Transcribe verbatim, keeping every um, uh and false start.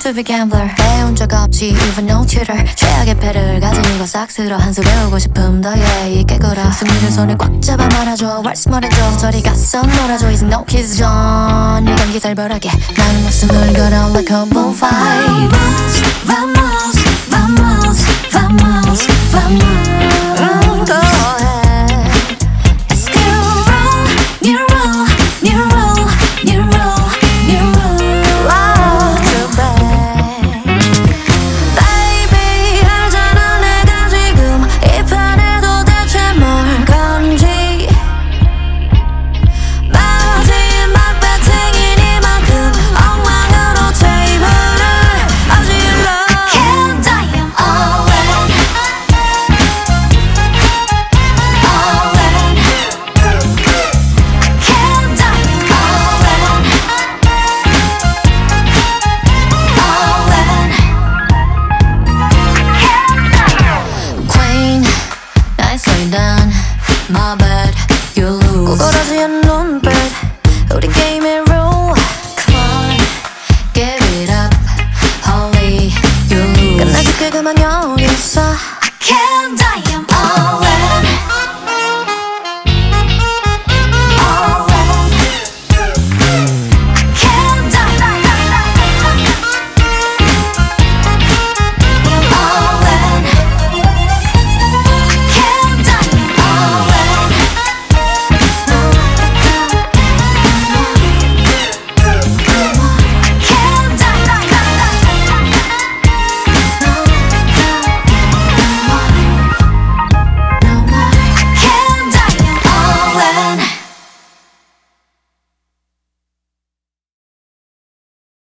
to be gambler. 배운 적 없지 even no tutor. 최악의 패를 가지고 싹 쓸어 한 수 배우고 싶음 더 예의 깨거라. 승리를 손에 꽉 잡아 말아줘. 왈스 말해줘. 저리 가서 놀아줘. It's no kiss zone. 이 경기 살벌하게 나는 목숨을 걸어 like a bonfire.